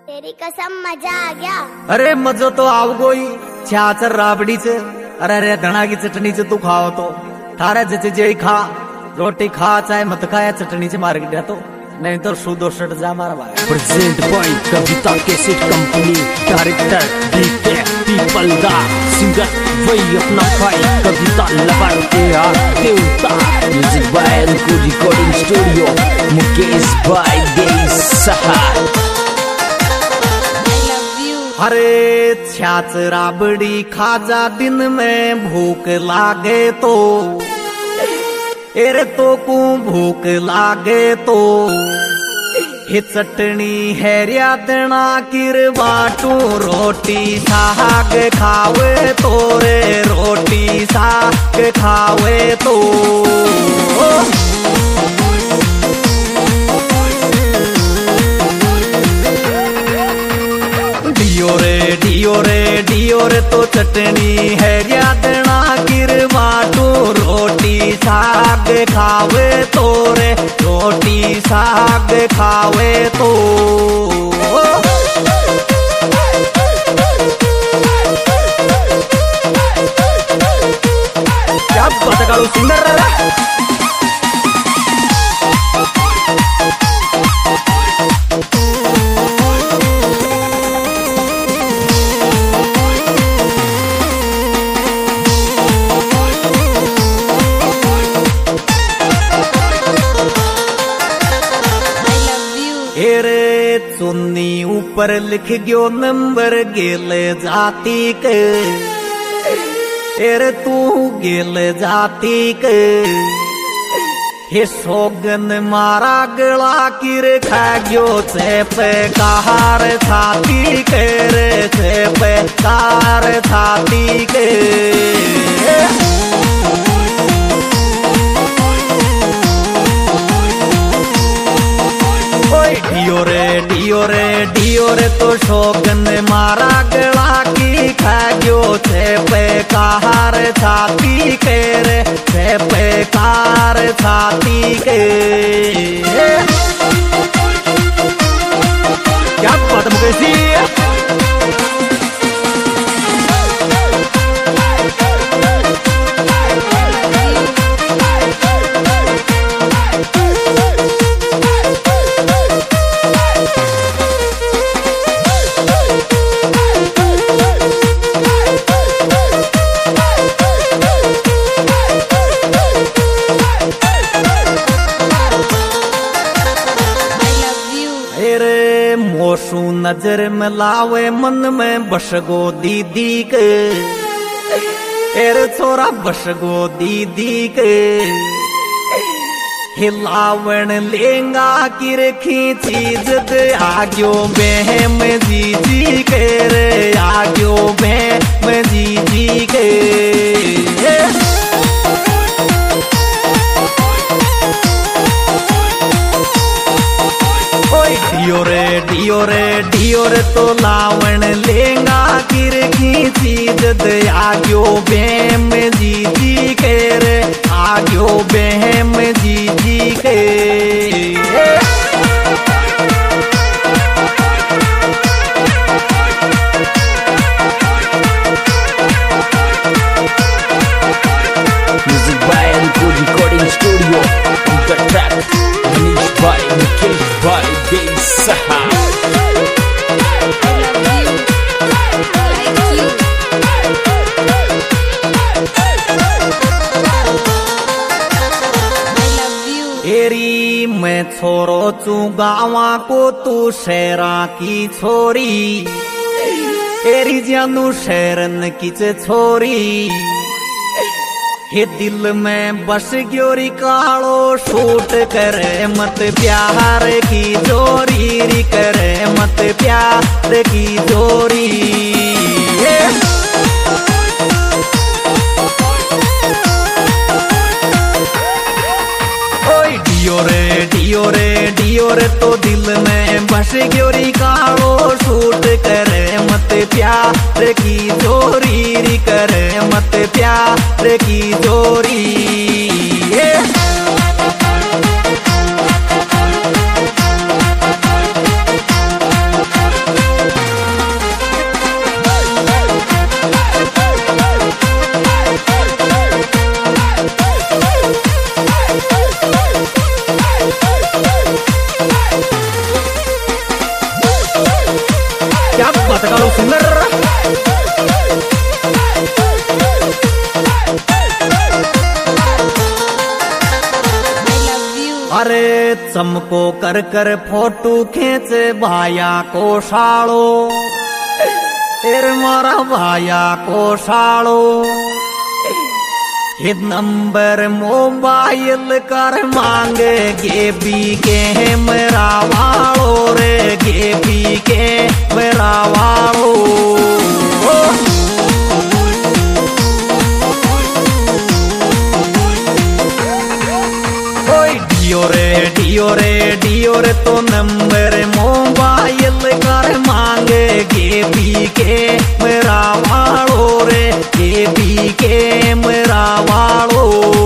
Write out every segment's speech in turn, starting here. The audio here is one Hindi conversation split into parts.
तेरी कसम मजा आ गया। अरे मजो तो आओ गोई छाचर राबड़ी च अरे अरे धना की चटनी च तू खाओ तो थारे जचे जे खा रोटी खा चाहे मत खाया चटनी च मार गया तो नहीं तो सूदो शट जा मारा भाई। Present by Kavita cassette company, director DK पीपल दा, सिंगर वही अपना भाई कविता लवर के देवता, music by recording studio Mukesh भाई देश सहार। अरे छाछ राबड़ी खाजा दिन में भूख लागे तो एरे तो को भूख लागे तो हे चटनी हैरिया देना किर बाटू रोटी साग खावे तो रे रोटी साग खावे तो डियो रे तो चटनी है यादना किर बाटू रोटी साग खावे तो रे रोटी साग खावे तो क्या बात करो सुंदर चुन्नी ऊपर लिख गयो नंबर गेल जाती के एरे तू गेल जाती के हे सोगन मारा गला किर खा गयो चेप कार छाती के रे चेप कार छाती के डियो रे तो शोगन मारा गला की खा गयो छे पे कार छाती के रे छे पे कार छाती के क्या बात मुकेशी मोसू नजर में लावे मन में बसगो दीदी के एरे छोरा बसगो दीदी के हिलावन लेंगा की रखी चीज दे आग्यो बहम जीजी के रे आग्यो बहम जीजी के डियो रे तो लावण लेंगा किर की चीज दे आग्यो बहम जीजी के रे आग्यो बहम जीजी के music by recording studio the track Manish भाई मुकेश भाई देश सहार। एरी मैं छोरो चू गावा को तू शेरा की छोरी एरी जानू शेरन की छोरी हे दिल में बस ग्योरी कालो शूट करे मत प्यार की जोरी री करे मत प्यार की जोरी डियो रे तो दिल में बस ग्योरी कालो शूट करे मत प्यार की जोरी री करे मत प्यार की जोरी क्या बात करो सिंगर। अरे चमको कर कर फोटो खींचे भाया को शालो, तेरे मारा भाया को शालो। ये नंबर मोबाइल कर मांगे गेबी के मेरा वालो रे, गेबी के मेरा वालो। डियो रे तो नंबर मोबाइल कर मांगे गेबी के मेरा वालो रे, गेबी के मेरा वालो।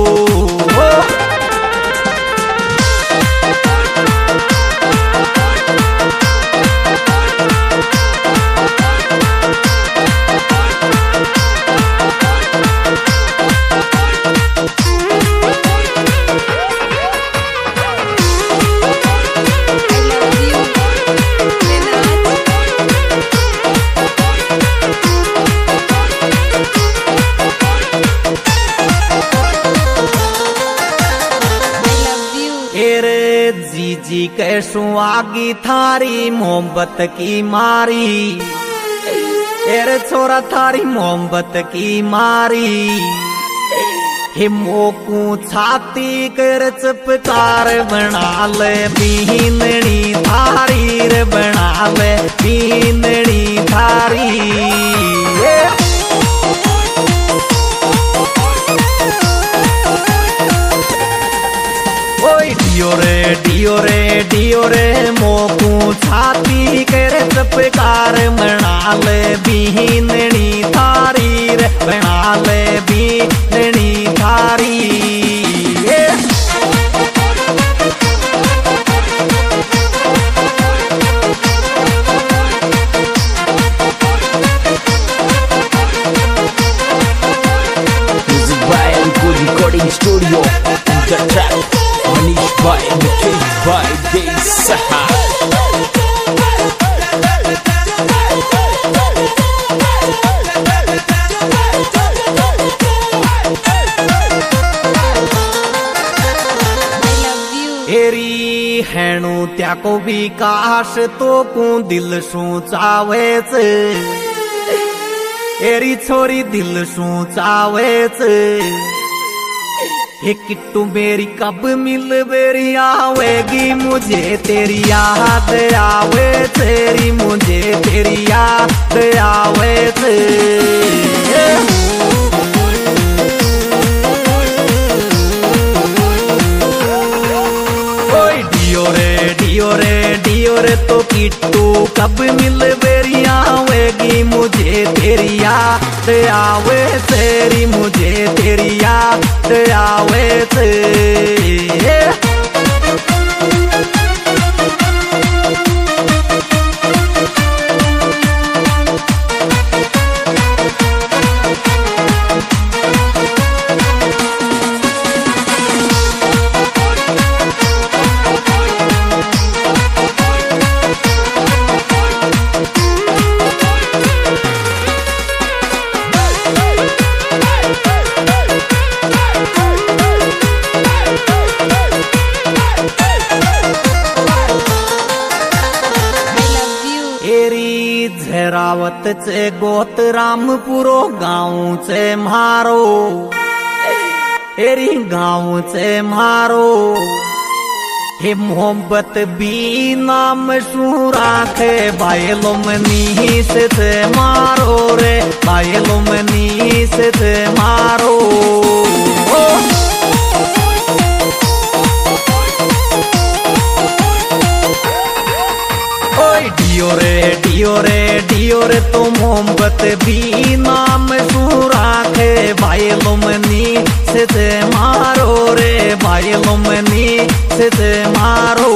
जी कैसू आगी थारी मोहब्बत की मारी, तेरे छोरा थारी मोहब्बत की मारी। हे मोकू छाती कर चपकार बना ले बीनड़ी थारी रे, बना ले बीनड़ी थारी। डियो रे मोकू छाती करे चपकार बना ले बीनड़ी थारी रे, बना ले बीनड़ी थारी। Music by Anko Recording Studio, the track Manish by Mukesh by Desaha. एरी हैणु त्या को विकास तो को दिल सू चावेच, एरी छोरी दिल सू चावेच। हे किट्टू मेरी कब मिल बेरी आवेगी, मुझे तेरी याद आवे तेरी, मुझे तेरी याद आवे डियो रे तो किट्टू कब मिल बेरी आवेगी, मुझे तेरी याद आवे तेरी, मुझे तेरी याद आवे झरावत चे गोत रामपुरो गाँव चे मारो, एरी गाँव चे मारो। हे मोहब्बत भी नाम शू राखे, बायलो मनीस चे मारो रे, बायलो मनीस चे मारो। डियो रे तो मोहब्बत भी नाम शू राखे, बायलो मनीस चे मारो रे, बायलो मनीस चे मारो।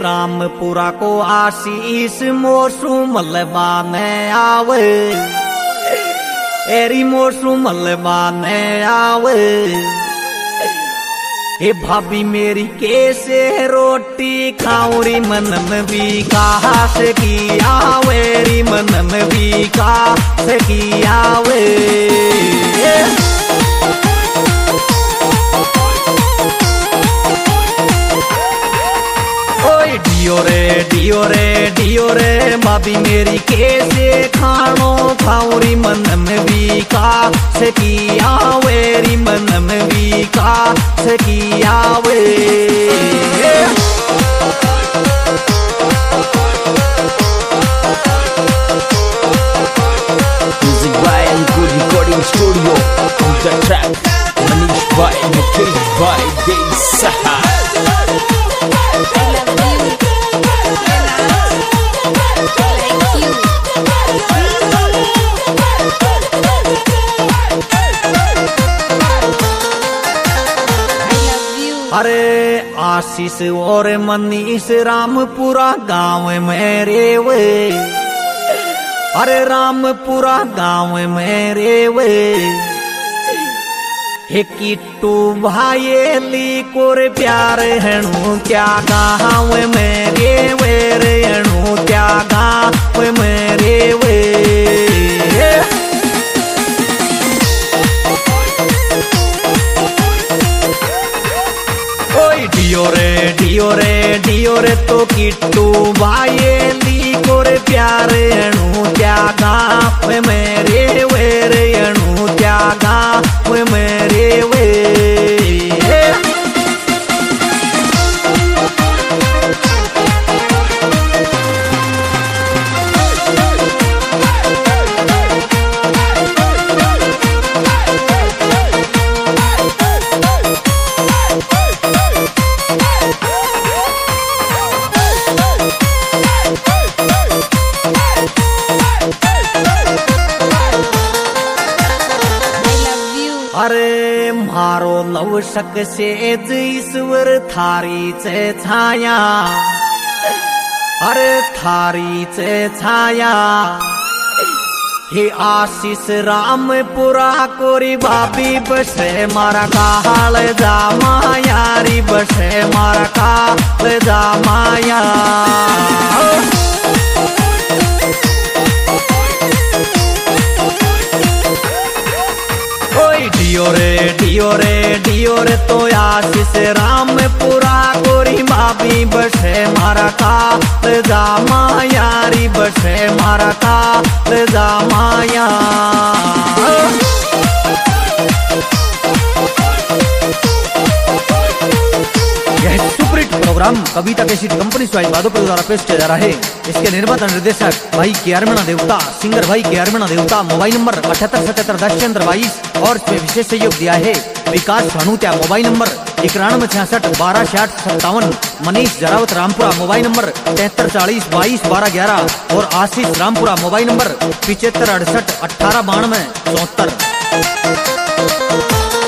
रामपुरा को आशीष मोसू मलबा ने आवे, एरी मोसू मलबा ने आवे। हे भाभी मेरी कैसे रोटी खाऊरी मनम भी कहा से की आवे, री मनम भी कहा से की आवे। ओए डियो रे डियो रे भाभी मेरी कैसे खानो खाऊरी मनम भी कहा से की आवे, री मनम भी कहा से की आवे। Music by and good recording studio. On the track, Manish by Mukesh by Dei Saha. अरे आशीष और मनीष रामपुरा गांव में रेवे, अरे रामपुरा गांव में रेवे। हे किट्टू भाई कोरे प्यार हेणु क्या गांव में रेवे रे, हेणु क्या गांव में रेवे। डियो रे तो किट्टू भाई ली कोरे प्यार हेणु क्या गांव में रेवे रे, हेणु क्या गांव में रेवे। अरे मारो लव शक से ईश्वर थारी चे छाया, अरे थारी चे छाया। हे आशीष रामपुरा कोरी भाभी बसे मारा काल जा माया, री बसे मारा काल जा माया। डियो रे तो आशीष रामपुरा कोरी भाभी बसे मारा काल जा माया, री बसे मारा काल जा माया। यह superhit programme Kavita cassette company Sawai Madhopur द्वारा पेश किया जा रहा है। इसके निर्माता निर्देशक भाई के आरमणा देवता, सिंगर भाई के आरमणा देवता। मोबाइल नंबर 787710 और इसमें विशेष सहयोग दिया है विकास भानुत्या। Mobile number 9166 Manish Jarawat Rampura. Mobile number 7340 22 12 11 और आशीष रामपुरा। Mobile number 7568 18 92 74।